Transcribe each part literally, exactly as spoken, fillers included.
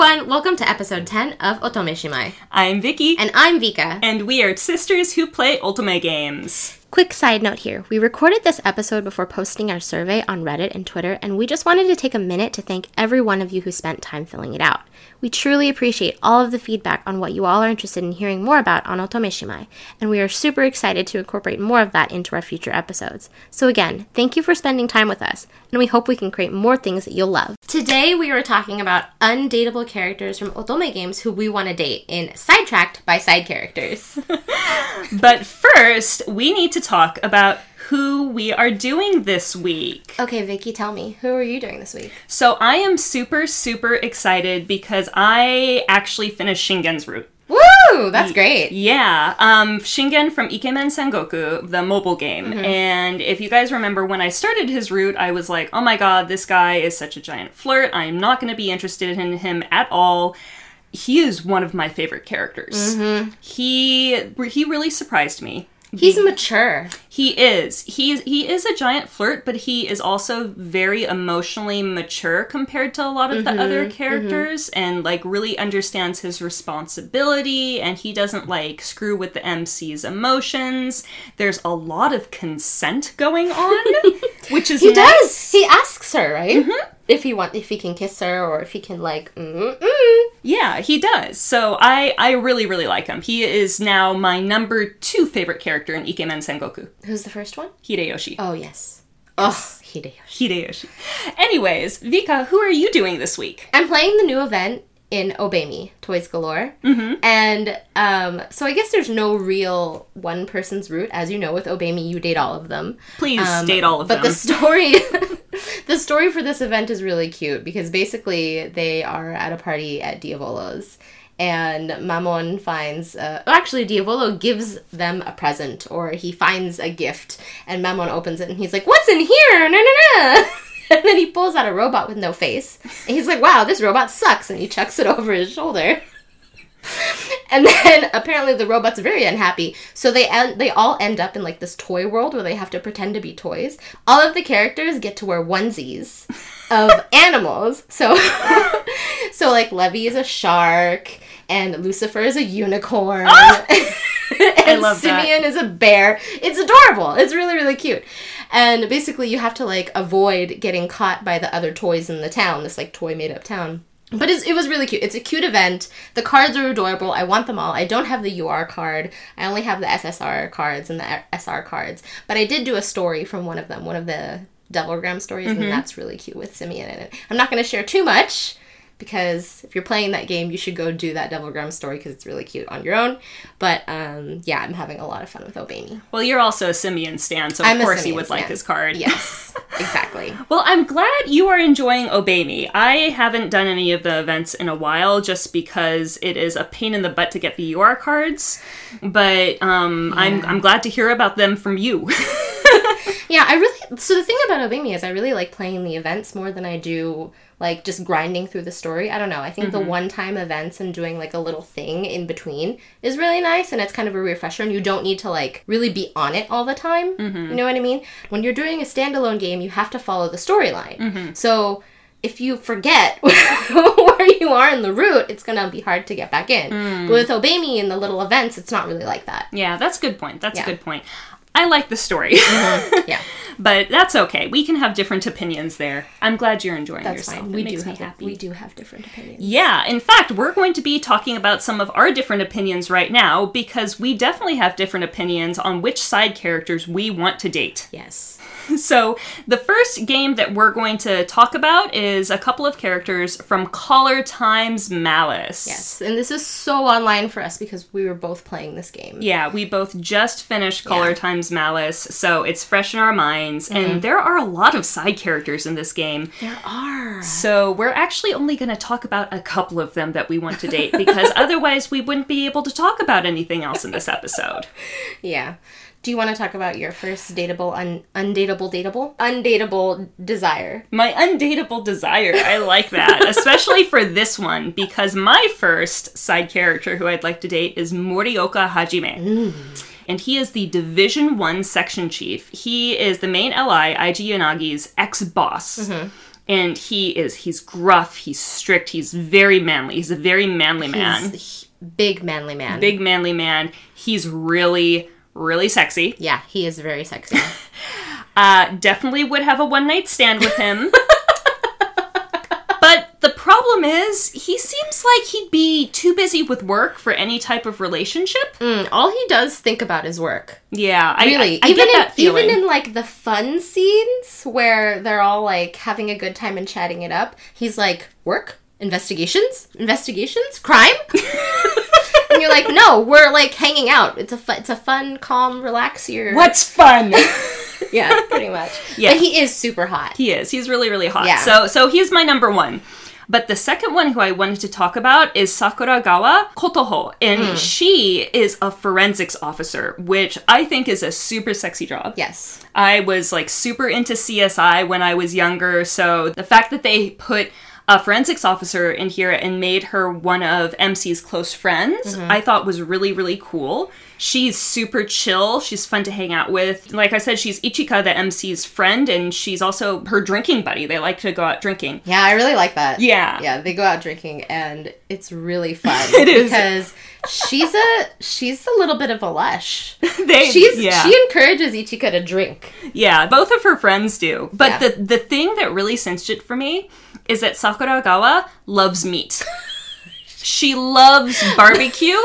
everyone, welcome to episode ten of Otome Shimai. I'm Vicky. And I'm Vika. And we are sisters who play Otome games. Quick side note here. We recorded this episode before posting our survey on Reddit and Twitter, and we just wanted to take a minute to thank every one of you who spent time filling it out. We truly appreciate all of the feedback on what you all are interested in hearing more about on Otome Shimai, and we are super excited to incorporate more of that into our future episodes. So again, thank you for spending time with us, and we hope we can create more things that you'll love. Today we are talking about undateable characters from Otome games who we want to date in Sidetracked by Side Characters. But first, we need to talk about who we are doing this week. Okay, Vicky, tell me, who are you doing this week? So I am super, super excited because I actually finished Shingen's route. Woo! That's great. Yeah. Um, Shingen from Ikemen Sengoku, the mobile game. Mm-hmm. And if you guys remember, when I started his route, I was like, oh my god, this guy is such a giant flirt. I am not going to be interested in him at all. He is one of my favorite characters. Mm-hmm. He he really surprised me. He's mature. He is. He, he is a giant flirt, but he is also very emotionally mature compared to a lot of mm-hmm, the other characters, mm-hmm. and, like, really understands his responsibility, and he doesn't, like, screw with the M C's emotions. There's a lot of consent going on, which is He nice. does! He asks her, right? Mm-hmm. If he want, if he can kiss her, or if he can, like, mm-mm. Yeah, he does. So I, I really, really like him. He is now my number two favorite character in Ikemen Sengoku. Who's the first one? Hideyoshi. Oh, yes. yes. Oh, Hideyoshi. Hideyoshi. Anyways, Vika, who are you doing this week? I'm playing the new event in Obemi, Toys Galore. Mm-hmm. And um, so I guess there's no real one person's route. As you know, with Obemi, you date all of them. Please um, date all of but them. But the story... The story for this event is really cute because basically they are at a party at Diavolo's and Mamon finds, uh, actually Diavolo gives them a present or he finds a gift and Mamon opens it and he's like, what's in here? No, no, no. And then he pulls out a robot with no face and he's like, wow, this robot sucks, and he chucks it over his shoulder. And then apparently the robot's very unhappy, so they end, they all end up in like this toy world where they have to pretend to be toys. All of the characters get to wear onesies of animals. So, so like Levy is a shark, and Lucifer is a unicorn, ah! and I love Simeon that. is a bear. It's adorable. It's really, really cute. And basically you have to like avoid getting caught by the other toys in the town, this like toy made up town. But it's, it was really cute. It's a cute event. The cards are adorable. I want them all. I don't have the U R card. I only have the S S R cards and the S R cards. But I did do a story from one of them, one of the Devilgram stories, mm-hmm. and that's really cute with Simeon in it. I'm not going to share too much, because if you're playing that game, you should go do that Devilgram story because it's really cute on your own. But um, yeah, I'm having a lot of fun with Obemi. Well, you're also a Simeon stan, so of I'm course you would stan. Like his card. Yes, exactly. Well, I'm glad you are enjoying Obemi. I haven't done any of the events in a while just because it is a pain in the butt to get the U R cards. But um, yeah. I'm I'm glad to hear about them from you. Yeah, I really... So the thing about Obemi is I really like playing the events more than I do, like, just grinding through the story. I don't know. I think mm-hmm. the one-time events and doing, like, a little thing in between is really nice, and it's kind of a refresher, and you don't need to, like, really be on it all the time. Mm-hmm. You know what I mean? When you're doing a standalone game, you have to follow the storyline. Mm-hmm. So if you forget where you are in the route, it's going to be hard to get back in. Mm. But with Obemi and the little events, it's not really like that. Yeah, that's a good point. That's yeah. a good point. I like the story. Mm-hmm. Yeah. But that's okay. We can have different opinions there. I'm glad you're enjoying that's yourself. Fine. It we makes do me have, happy. We do have different opinions. Yeah. In fact, we're going to be talking about some of our different opinions right now because we definitely have different opinions on which side characters we want to date. Yes. So the first game that we're going to talk about is a couple of characters from Collar Times Malice. Yes, and this is so online for us because we were both playing this game. Yeah, we both just finished Collar yeah. Times Malice, so it's fresh in our minds, mm. and there are a lot of side characters in this game. There are. So we're actually only going to talk about a couple of them that we want to date, because otherwise we wouldn't be able to talk about anything else in this episode. Yeah. Do you want to talk about your first dateable, un- undateable, dateable? Undateable desire. My undateable desire. I like that. Especially for this one, because my first side character who I'd like to date is Morioka Hajime. Mm. And he is the Division one Section Chief. He is the main ally, Eiji Yanagi's ex-boss. Mm-hmm. And he is, he's gruff, he's strict, he's very manly. He's a very manly man. He's a big manly man. Big manly man. He's really, really sexy. Yeah, he is very sexy. uh, definitely would have a one-night stand with him. But the problem is, he seems like he'd be too busy with work for any type of relationship. Mm, all he does think about is work. Yeah, I, really. I, I even get in, that feeling. Even in, like, the fun scenes where they're all, like, having a good time and chatting it up, he's like, work? Investigations? Investigations? Crime? And you're like, no, we're, like, hanging out. It's a, fu- it's a fun, calm, relax your... What's fun? Yeah, pretty much. Yeah. But he is super hot. He is. He's really, really hot. Yeah. So, so he's my number one. But the second one who I wanted to talk about is Sakuragawa Kotoho. And mm. she is a forensics officer, which I think is a super sexy job. Yes. I was, like, super into C S I when I was younger, so the fact that they put a forensics officer in here and made her one of M C's close friends, mm-hmm. I thought was really, really cool. She's super chill. She's fun to hang out with. Like I said, she's Ichika, the M C's friend, and she's also her drinking buddy. They like to go out drinking. Yeah, I really like that. Yeah. Yeah, they go out drinking, and it's really fun. It is. Because she's a she's a little bit of a lush. they, she's yeah. She encourages Ichika to drink. Yeah, both of her friends do. But yeah. the, the thing that really cinched it for me is that Sakuragawa loves meat. She loves barbecue.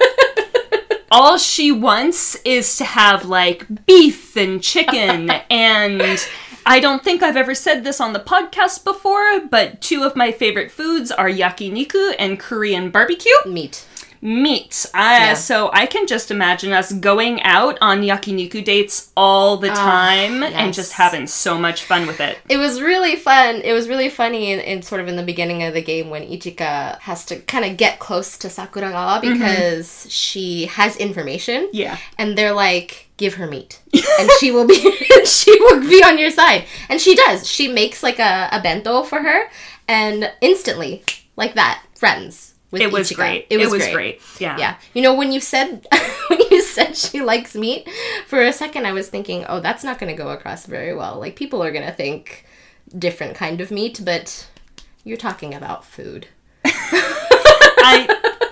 All she wants is to have, like, beef and chicken, and I don't think I've ever said this on the podcast before, but two of my favorite foods are yakiniku and Korean barbecue. Meat. Meat. Uh, yeah. So I can just imagine us going out on yakiniku dates all the time uh, yes. and just having so much fun with it. It was really fun. It was really funny in, in sort of in the beginning of the game when Ichika has to kind of get close to Sakuragawa because mm-hmm. she has information. Yeah. And they're like, give her meat. And she will be she will be on your side. And she does. She makes like a, a bento for her and instantly, like that, friends. With it was Ichika. great. It was, it was great. great. Yeah. Yeah. You know, when you said when you said she likes meat, for a second I was thinking, oh, that's not going to go across very well. Like, people are going to think different kind of meat, but you're talking about food. I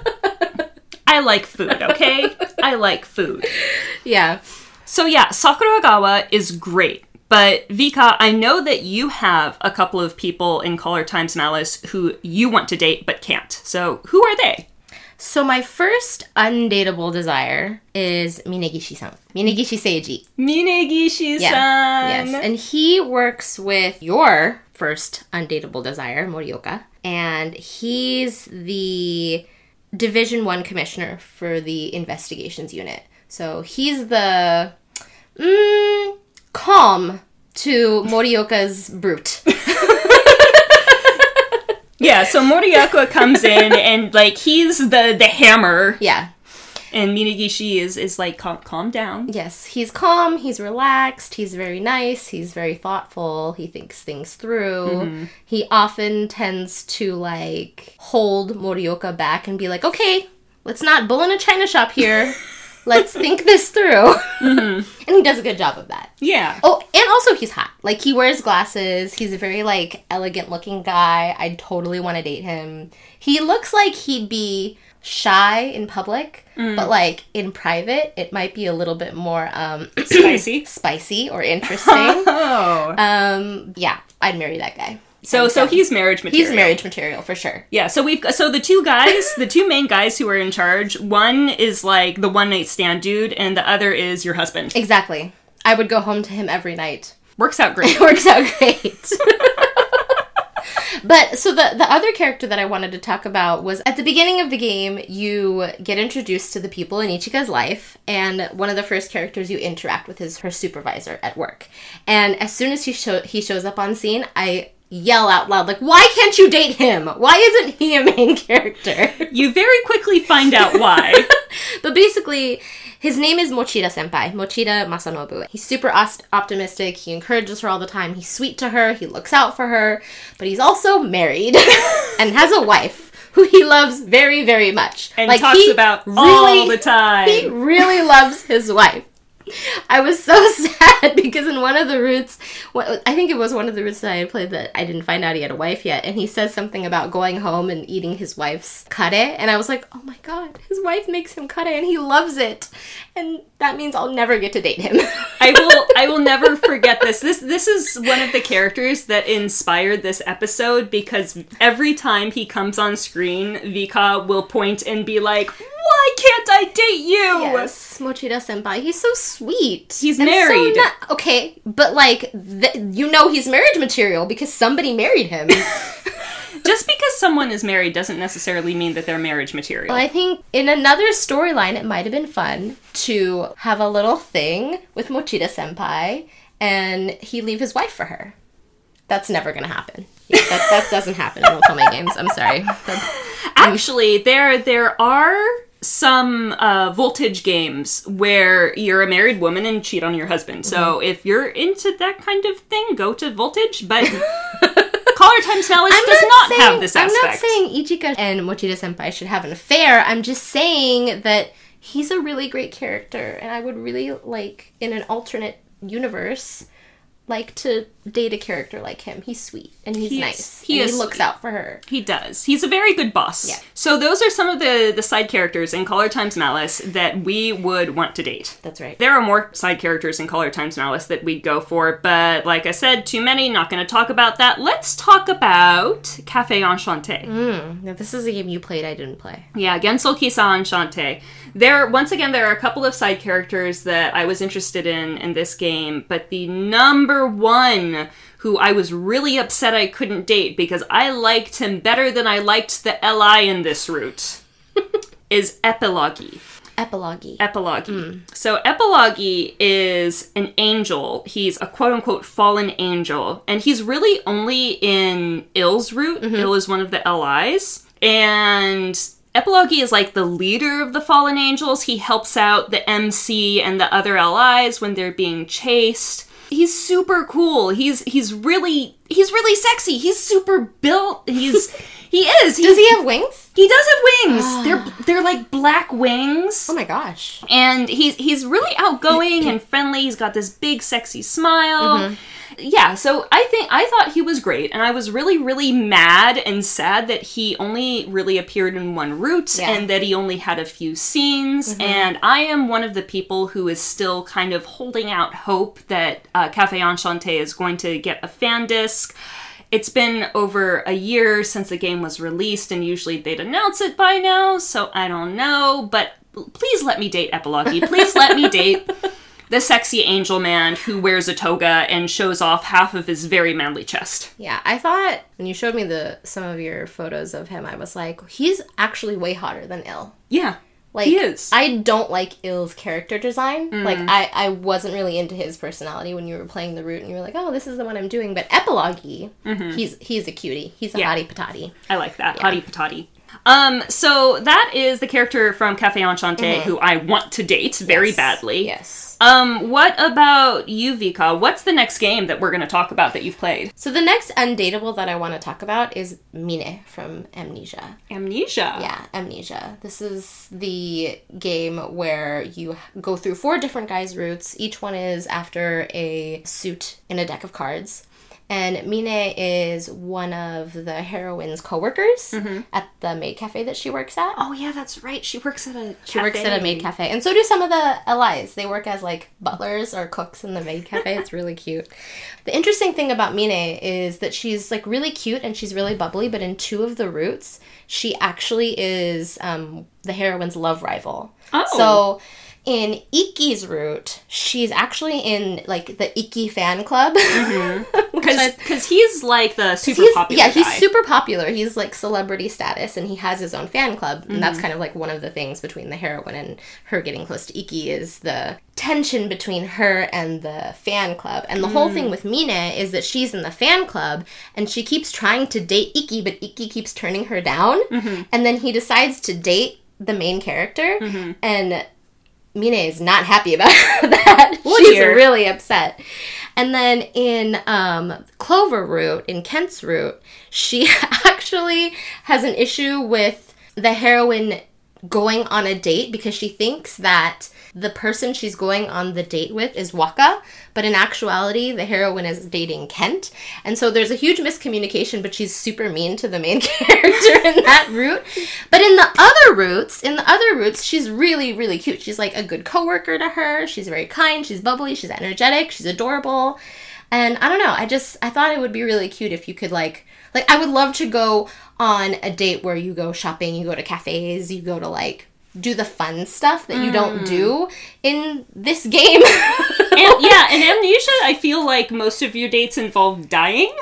I like food, okay? I like food. Yeah. So yeah, Sakuragawa is great. But Vika, I know that you have a couple of people in Color Times Malice who you want to date but can't. So who are they? So my first undateable desire is Minegishi-san. Minegishi Seiji. Minegishi-san. Yeah. Yes. And he works with your first undateable desire, Morioka. And he's the Division One commissioner for the investigations unit. So he's the... Mm, calm to Morioka's brute. Yeah, so Morioka comes in and, like, he's the, the hammer. Yeah. And Minegishi is, is like, calm, calm down. Yes, he's calm, he's relaxed, he's very nice, he's very thoughtful, he thinks things through. Mm-hmm. He often tends to, like, hold Morioka back and be like, okay, let's not bull in a china shop here. Let's think this through. Mm-hmm. And he does a good job of that. Yeah. Oh, and also he's hot. Like, he wears glasses. He's a very, like, elegant-looking guy. I totally want to date him. He looks like he'd be shy in public, mm. but, like, in private, it might be a little bit more, um... spicy? Spicy or interesting. Oh. Um, yeah, I'd marry that guy. So, so he's marriage material. He's marriage material for sure. Yeah. So we've so the two guys, the two main guys who are in charge. One is like the one night stand dude, and the other is your husband. Exactly. I would go home to him every night. Works out great. It works out great. But so the the other character that I wanted to talk about was at the beginning of the game, you get introduced to the people in Ichika's life, and one of the first characters you interact with is her supervisor at work. And as soon as he show he shows up on scene, I yell out loud, like, why can't you date him? Why isn't he a main character? You very quickly find out why. But basically, his name is Mochida Senpai, Mochida Masanobu. He's super ost- optimistic, he encourages her all the time, he's sweet to her, he looks out for her, but he's also married and has a wife who he loves very, very much. And like, talks about really, all the time. He really loves his wife. I was so sad because in one of the routes, I think it was one of the routes that I had played that I didn't find out he had a wife yet, and he says something about going home and eating his wife's kare, and I was like, oh my god, his wife makes him kare and he loves it, and that means I'll never get to date him. I will I will never forget this. This this is one of the characters that inspired this episode, because every time he comes on screen, Vika will point and be like, why can't I date you? Yes, Mochida senpai. He's so sweet. He's and married. So na- okay, but like, th- you know he's marriage material because somebody married him. Just because someone is married doesn't necessarily mean that they're marriage material. Well, I think in another storyline, it might have been fun to have a little thing with Mochida senpai and he leave his wife for her. That's never going to happen. Yeah, that, that doesn't happen in Otome games. I'm sorry. Actually, there there are some uh, Voltage games where you're a married woman and cheat on your husband. Mm-hmm. So if you're into that kind of thing, go to Voltage. But Color Times Malice I'm does not, not saying, have this aspect. I'm not saying Ichika and Mochida senpai should have an affair. I'm just saying that he's a really great character, and I would really like, in an alternate universe, like to date a character like him. He's sweet and he's he nice. Is, he and is he looks sweet. out for her. He does. He's a very good boss. Yeah. So those are some of the, the side characters in Color Times Malice that we would want to date. That's right. There are more side characters in Color Times Malice that we'd go for, but like I said, too many, not going to talk about that. Let's talk about Café Enchanté. Mm, now this is a game you played, I didn't play. Yeah, Gensou Kisa Enchanté. There, once again, there are a couple of side characters that I was interested in in this game, but the number one who I was really upset I couldn't date because I liked him better than I liked the L I in this route is Epilogi. Epilogi. Epilogi. Mm. So Epilogi is an angel. He's a quote-unquote fallen angel, and he's really only in Ill's route. Mm-hmm. Ill is one of the L Is, and Epilogi is like the leader of the fallen angels. He helps out the M C and the other L Is when they're being chased. He's super cool. He's he's really he's really sexy. He's super built. He's he is. He's, Does he have wings? He does have wings. they're they're like black wings. Oh my gosh. And he's he's really outgoing and friendly. He's got this big sexy smile. Mm-hmm. Yeah, so I think I thought he was great, and I was really, really mad and sad that he only really appeared in one route, yeah. and that he only had a few scenes, mm-hmm. and I am one of the people who is still kind of holding out hope that uh, Café Enchanté is going to get a fan disc. It's been over a year since the game was released, and usually they'd announce it by now, so I don't know, but please let me date Epilogi. Please let me date the sexy angel man who wears a toga and shows off half of his very manly chest. Yeah, I thought when you showed me the some of your photos of him, I was like, he's actually way hotter than Ill. Yeah, like, he is. I don't like Ill's character design. Mm. Like, I, I wasn't really into his personality when you were playing the route and you were like, oh, this is the one I'm doing. But Epilogi, mm-hmm. he's he's a cutie. He's a yeah. hottie patati. I like that. Yeah. Hottie patati. Um, so that is the character from Café Enchanté mm-hmm. who I want to date very yes. badly. Yes. Um, what about you, Vika? What's the next game that we're going to talk about that you've played? So the next undateable that I want to talk about is Mine from Amnesia. Amnesia? Yeah, Amnesia. This is the game where you go through four different guys' routes. Each one is after a suit in a deck of cards. And Mine is one of the heroine's co-workers mm-hmm. at the maid cafe that she works at. Oh, yeah, that's right. She works at a She cafe. works at a maid cafe. And so do some of the L Is. They work as, like, butlers or cooks in the maid cafe. It's really cute. The interesting thing about Mine is that she's, like, really cute and she's really bubbly, but in two of the routes, she actually is um, the heroine's love rival. Oh. So in Ikki's route, she's actually in, like, the Ikki fan club. Mm-hmm. Because he's, like, the super he's, popular Yeah, he's guy. super popular. He's, like, celebrity status, and he has his own fan club. Mm-hmm. And that's kind of, like, one of the things between the heroine and her getting close to Ikki is the tension between her and the fan club. And the mm. whole thing with Mine is that she's in the fan club, and she keeps trying to date Ikki, but Ikki keeps turning her down. Mm-hmm. And then he decides to date the main character, mm-hmm. and Mine is not happy about that. Oh, She's dear. really upset. And then in um, Clover route, in Kent's route, she actually has an issue with the heroine going on a date because she thinks that the person she's going on the date with is Waka, but in actuality, the heroine is dating Kent. And so there's a huge miscommunication, but she's super mean to the main character in that route. But in the other routes, in the other routes, she's really, really cute. She's like a good coworker to her. She's very kind. She's bubbly. She's energetic. She's adorable. And I don't know. I just, I thought it would be really cute if you could like, like I would love to go on a date where you go shopping, you go to cafes, you go to like, do the fun stuff that you mm. don't do in this game. And, yeah, in Amnesia, I feel like most of your dates involve dying.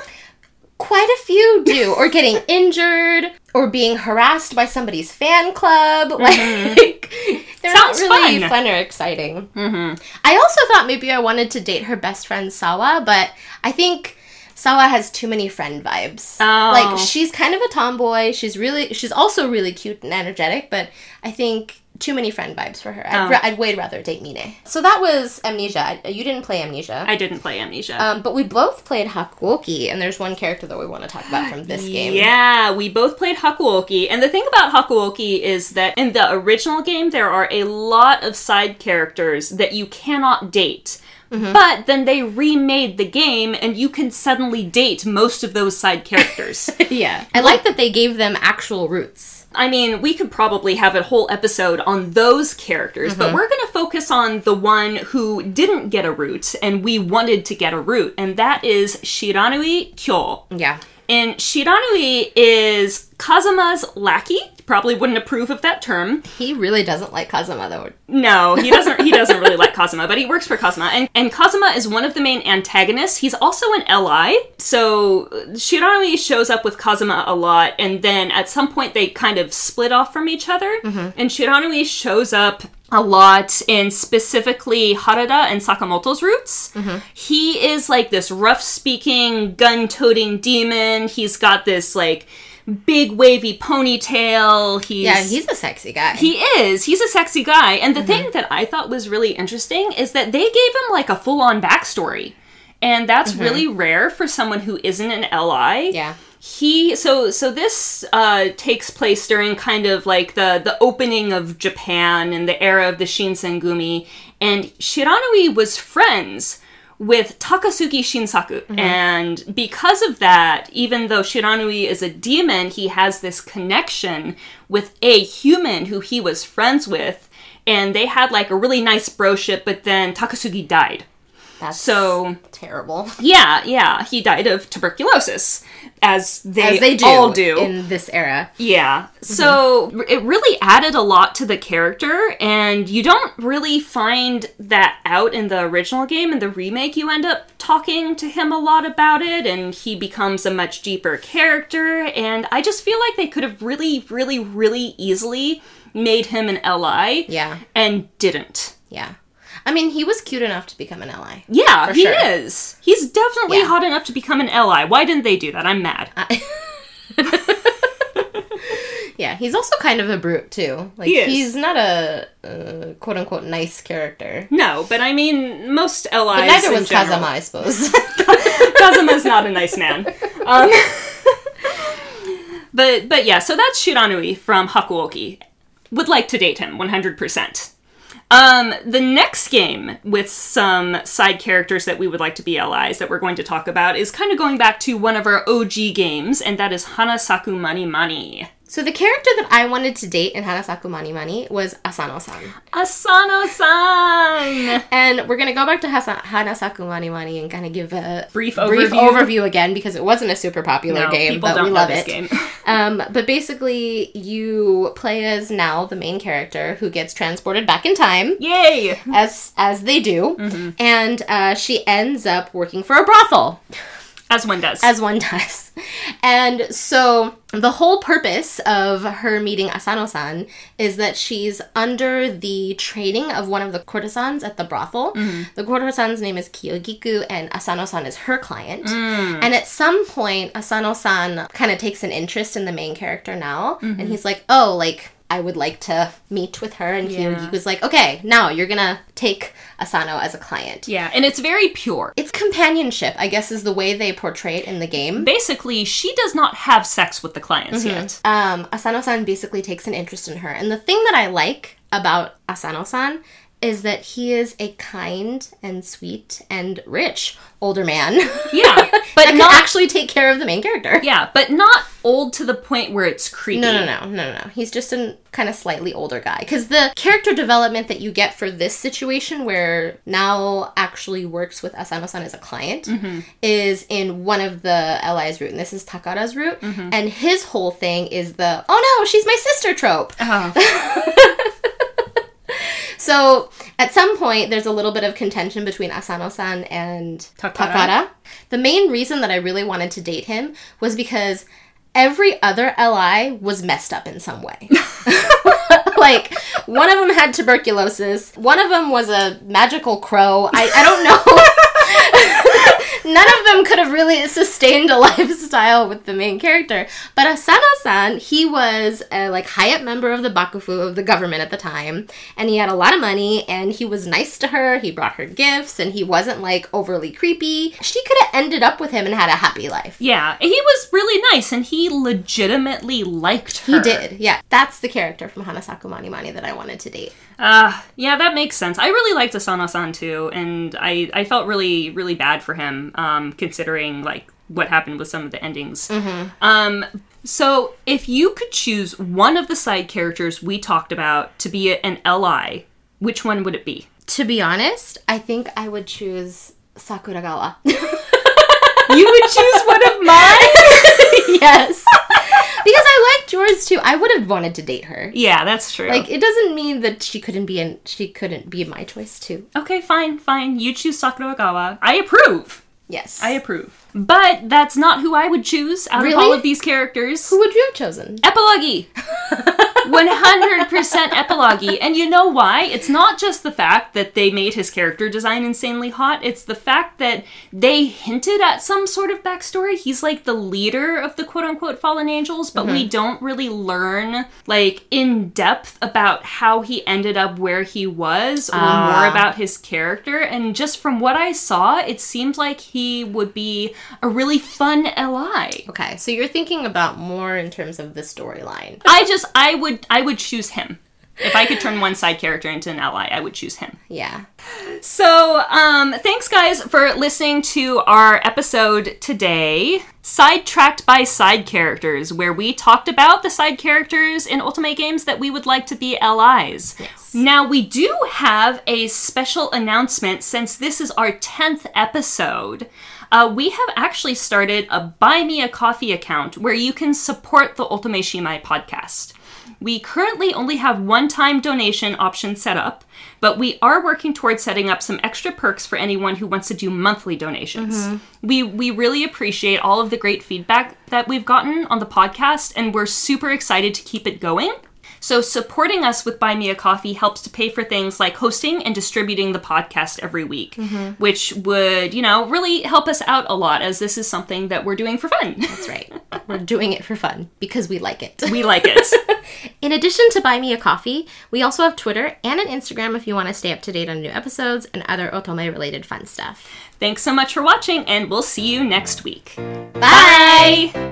Quite a few do. Or getting injured, or being harassed by somebody's fan club. Mm-hmm. Like, they're Sounds not really fun. fun or exciting. Mm-hmm. I also thought maybe I wanted to date her best friend Sawa, but I think Sawa has too many friend vibes. Oh. Like, she's kind of a tomboy. She's really, she's also really cute and energetic, but I think too many friend vibes for her. I'd, oh. ra- I'd way rather date Mine. So that was Amnesia. I, you didn't play Amnesia. I didn't play Amnesia. Um, but we both played Hakuoki, and there's one character that we want to talk about from this game. Yeah, we both played Hakuoki. And the thing about Hakuoki is that in the original game, there are a lot of side characters that you cannot date. Mm-hmm. But then they remade the game, and you can suddenly date most of those side characters. Yeah. I like that they gave them actual roots. I mean, we could probably have a whole episode on those characters, mm-hmm. but we're going to focus on the one who didn't get a root, and we wanted to get a root, and that is Shiranui Kyo. Yeah. And Shiranui is Kazuma's lackey. Probably wouldn't approve of that term. He really doesn't like Kazuma, though. No, he doesn't He doesn't really like Kazuma, but he works for Kazuma. And, and Kazuma is one of the main antagonists. He's also an ally. So Shiranui shows up with Kazuma a lot, and then at some point they kind of split off from each other. Mm-hmm. And Shiranui shows up a lot in specifically Harada and Sakamoto's roots. Mm-hmm. He is like this rough-speaking, gun-toting demon. He's got this, like, big wavy ponytail. He's Yeah, he's a sexy guy. He is. He's a sexy guy. And the mm-hmm. thing that I thought was really interesting is that they gave him like a full-on backstory. And that's mm-hmm. really rare for someone who isn't an L I. Yeah. He so so this uh, takes place during kind of like the the opening of Japan and the era of the Shinsengumi, and Shiranui was friends with Takasugi Shinsaku. Mm-hmm. And because of that, even though Shiranui is a demon, he has this connection with a human who he was friends with. And they had like a really nice broship, but then Takasugi died. That's so terrible. Yeah, yeah. He died of tuberculosis, as they, as they do all do in this era. Yeah. Mm-hmm. So it really added a lot to the character, and you don't really find that out in the original game. In the remake, you end up talking to him a lot about it, and he becomes a much deeper character, and I just feel like they could have really, really, really easily made him an L I. Yeah. And didn't. Yeah. I mean, he was cute enough to become an L I. Yeah, he sure. is. He's definitely yeah. hot enough to become an L I. Why didn't they do that? I'm mad. I- yeah, he's also kind of a brute, too. Like, he is. He's not a, uh, quote-unquote, nice character. No, but I mean, most L Is But neither was general. Kazama, I suppose. Kazuma's not a nice man. Um, but, but yeah, so that's Shiranui from Hakuoki. Would like to date him, one hundred percent. Um, the next game with some side characters that we would like to be L Is that we're going to talk about is kind of going back to one of our O G games, and that is Hanasaku Mani Mani. So the character that I wanted to date in Hanasaku Mani Mani was Asano-san. Asano-san! And we're going to go back to Hasa- Hanasaku Mani Mani and kind of give a brief, brief overview. overview again, because it wasn't a super popular no, game, people but don't we know love this it. Game. um, but basically, you play as Nao, the main character, who gets transported back in time. Yay! As, as they do. Mm-hmm. And uh, she ends up working for a brothel. As one does. As one does. And so the whole purpose of her meeting Asano-san is that she's under the training of one of the courtesans at the brothel. Mm-hmm. The courtesan's name is Kyogiku, and Asano-san is her client. Mm. And at some point, Asano-san kind of takes an interest in the main character now. Mm-hmm. And he's like, oh, like, I would like to meet with her. And Yeah. he, he was like, okay, now you're gonna take Asano as a client. Yeah, and it's very pure. It's companionship, I guess, is the way they portray it in the game. Basically, she does not have sex with the clients yet. Um, Asano-san basically takes an interest in her. And the thing that I like about Asano-san is that he is a kind and sweet and rich older man. Yeah, but but can not actually take care of the main character. Yeah, but not old to the point where it's creepy. No, no, no, no, no. He's just a kind of slightly older guy. Because the character development that you get for this situation, where Nao actually works with Asano-san as a client, Mm-hmm. is in one of the L I's route, and this is Takara's route. Mm-hmm. And his whole thing is the, oh no, she's my sister trope. Oh. So, at some point, there's a little bit of contention between Asano-san and Takara. Takara. The main reason that I really wanted to date him was because every other L I was messed up in some way. Like, one of them had tuberculosis. One of them was a magical crow. I, I don't know. None of them could have really sustained a lifestyle with the main character. But Asano-san, he was a like high-up member of the Bakufu, of the government at the time. And he had a lot of money, and he was nice to her. He brought her gifts, and he wasn't like overly creepy. She could have ended up with him and had a happy life. Yeah, he was really nice, and he legitimately liked her. He did, yeah. That's the character from Hanasaku Manimani that I wanted to date. Uh, yeah, that makes sense. I really liked Asano-san too, and I, I felt really, really bad for him, um, considering, like, what happened with some of the endings. Mm-hmm. Um, so, if you could choose one of the side characters we talked about to be an L I, which one would it be? To be honest, I think I would choose Sakuragawa. You would choose one of mine? Yes. Because I like George too. I would have wanted to date her. Yeah, that's true. Like, it doesn't mean that she couldn't be in, she couldn't be my choice too. Okay, fine, fine. You choose Sakuragawa. I approve. Yes. I approve. But that's not who I would choose out Really? of all of these characters. Who would you have chosen? Epilogue! one hundred percent Epilogue. And you know why? It's not just the fact that they made his character design insanely hot. It's the fact that they hinted at some sort of backstory. He's like the leader of the quote-unquote fallen angels, but mm-hmm. we don't really learn, like, in depth about how he ended up where he was, or uh. more about his character. And just from what I saw, it seemed like he would be a really fun L I. Okay, so you're thinking about more in terms of the storyline. I just, I would, I would choose him. If I could turn one side character into an L I, I would choose him. Yeah. So, um, thanks guys for listening to our episode today, Sidetracked by Side Characters, where we talked about the side characters in Ultimate games that we would like to be L Is. Yes. Now, we do have a special announcement since this is our tenth episode. Uh, we have actually started a Buy Me a Coffee account where you can support the Ultimate Shimai podcast. We currently only have one-time donation option set up, but we are working towards setting up some extra perks for anyone who wants to do monthly donations. Mm-hmm. We we really appreciate all of the great feedback that we've gotten on the podcast, and we're super excited to keep it going. So supporting us with Buy Me a Coffee helps to pay for things like hosting and distributing the podcast every week, mm-hmm. which would, you know, really help us out a lot, as this is something that we're doing for fun. That's right. We're doing it for fun because we like it. We like it. In addition to Buy Me a Coffee, we also have Twitter and an Instagram if you want to stay up to date on new episodes and other Otome-related fun stuff. Thanks so much for watching, and we'll see you next week. Bye! Bye.